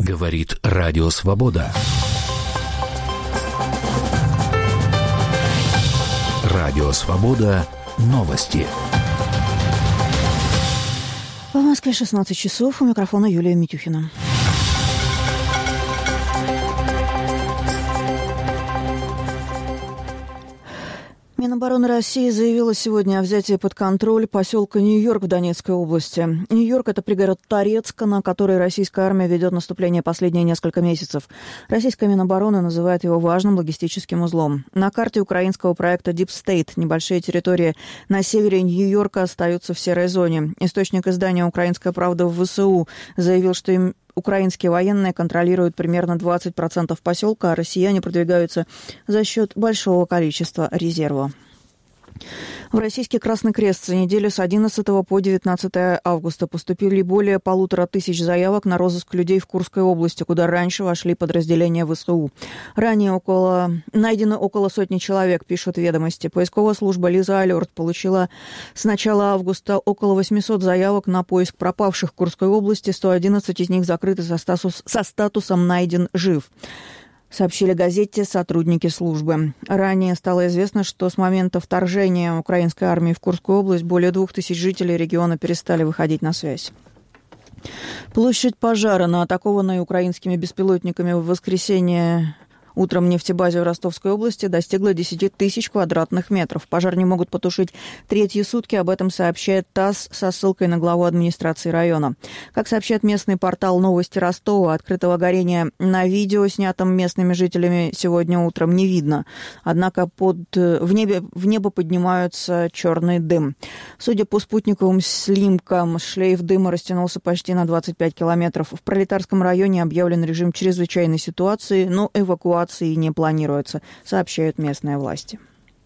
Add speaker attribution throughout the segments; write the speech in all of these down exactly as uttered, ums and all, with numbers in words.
Speaker 1: Говорит Радио Свобода. Радио Свобода. Новости.
Speaker 2: В Москве шестнадцать часов. У микрофона Юлия Митюхина. Минобороны России заявила сегодня о взятии под контроль поселка Нью-Йорк в Донецкой области. Нью-Йорк – это пригород Торецка, на который российская армия ведет наступление последние несколько месяцев. Российская Минобороны называет его важным логистическим узлом. На карте украинского проекта Deep State небольшие территории на севере Нью-Йорка остаются в серой зоне. Источник издания «Украинская правда» в ВСУ заявил, что им украинские военные контролируют примерно двадцать процентов поселка, а россияне продвигаются за счет большого количества резерва. В Российский Красный Крест за неделю с одиннадцатого по девятнадцатое августа поступили более полутора тысяч заявок на розыск людей в Курской области, куда раньше вошли подразделения ВСУ. Ранее около... найдено около сотни человек, пишут «Ведомости». Поисковая служба «Лиза Алерт» получила с начала августа около восемьсот заявок на поиск пропавших в Курской области, сто одиннадцать из них закрыты со, статус... со статусом «найден жив», сообщили газете сотрудники службы. Ранее стало известно, что с момента вторжения украинской армии в Курскую область более двух тысяч жителей региона перестали выходить на связь. Площадь пожара, атакованной украинскими беспилотниками в воскресенье утром в нефтебазе в Ростовской области, достигла десять тысяч квадратных метров. Пожар не могут потушить третьи сутки. Об этом сообщает ТАСС со ссылкой на главу администрации района. Как сообщает местный портал «Новости Ростова», открытого горения на видео, снятом местными жителями сегодня утром, не видно. Однако под, в, небе, в небо поднимается черный дым. Судя по спутниковым снимкам, шлейф дыма растянулся почти на двадцать пять километров. В Пролетарском районе объявлен режим чрезвычайной ситуации, но эвакуация не планируется, сообщают местные власти.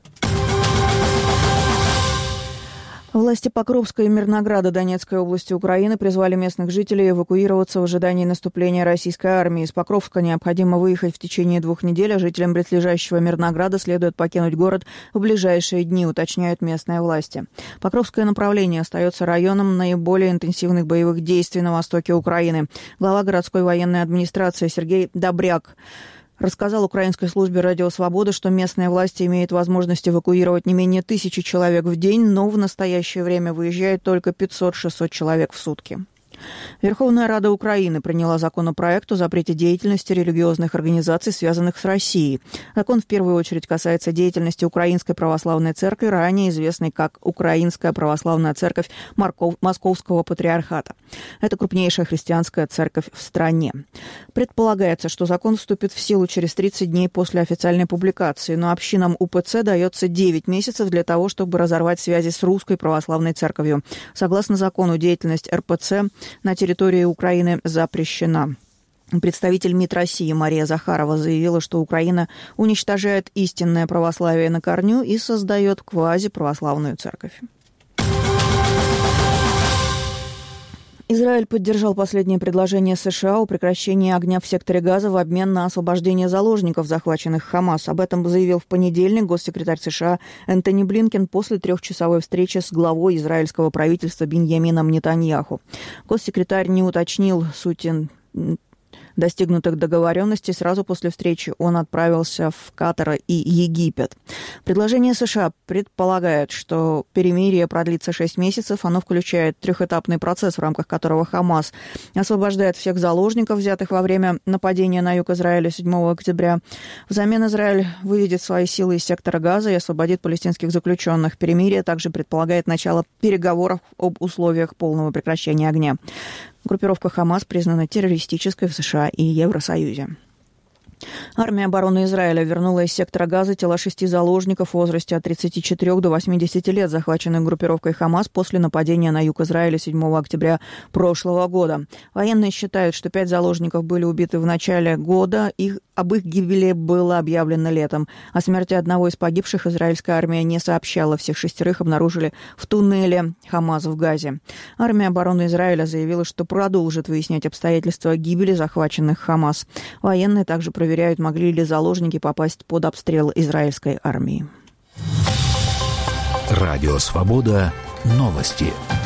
Speaker 2: Власти Покровска и Мирнограда Донецкой области Украины призвали местных жителей эвакуироваться в ожидании наступления российской армии. Из Покровска необходимо выехать в течение двух недель, а жителям близлежащего Мирнограда следует покинуть город в ближайшие дни, уточняют местные власти. Покровское направление остается районом наиболее интенсивных боевых действий на востоке Украины. Глава городской военной администрации Сергей Добряк рассказал украинской службе «Радио Свобода», что местные власти имеют возможность эвакуировать не менее тысячи человек в день, но в настоящее время выезжает только пятьсот-шестьсот человек в сутки. Верховная Рада Украины приняла законопроект о запрете деятельности религиозных организаций, связанных с Россией. Закон в первую очередь касается деятельности Украинской Православной Церкви, ранее известной как Украинская Православная Церковь Московского Патриархата. Это крупнейшая христианская церковь в стране. Предполагается, что закон вступит в силу через тридцать дней после официальной публикации, но общинам УПЦ дается девять месяцев для того, чтобы разорвать связи с Русской Православной Церковью. Согласно закону, деятельность эр пэ цэ на территории Украины запрещена. Представитель МИД России Мария Захарова заявила, что Украина уничтожает истинное православие на корню и создает квазиправославную церковь. Израиль поддержал последнее предложение США о прекращении огня в секторе Газа в обмен на освобождение заложников, захваченных Хамас. Об этом заявил в понедельник госсекретарь США Энтони Блинкен после трехчасовой встречи с главой израильского правительства Биньямином Нетаньяху. Госсекретарь не уточнил сути достигнутых договоренностей. Сразу после встречи он отправился в Катар и Египет. Предложение США предполагает, что перемирие продлится шесть месяцев. Оно включает трехэтапный процесс, в рамках которого Хамас освобождает всех заложников, взятых во время нападения на юг Израиля седьмого октября. Взамен Израиль выведет свои силы из сектора Газа и освободит палестинских заключенных. Перемирие также предполагает начало переговоров об условиях полного прекращения огня. Группировка «Хамас» признана террористической в США и Евросоюзе. Армия обороны Израиля вернула из сектора Газа тела шести заложников в возрасте от тридцати четырёх до восьмидесяти лет, захваченных группировкой «Хамас» после нападения на юг Израиля седьмого октября прошлого года. Военные считают, что пять заложников были убиты в начале года, их, об их гибели было объявлено летом. О смерти одного из погибших израильская армия не сообщала. Всех шестерых обнаружили в туннеле «Хамас» в Газе. Армия обороны Израиля заявила, что продолжит выяснять обстоятельства гибели захваченных «Хамас». Военные также проверяют, Проверяют, могли ли заложники попасть под обстрел израильской армии.
Speaker 1: Радио Свобода. Новости.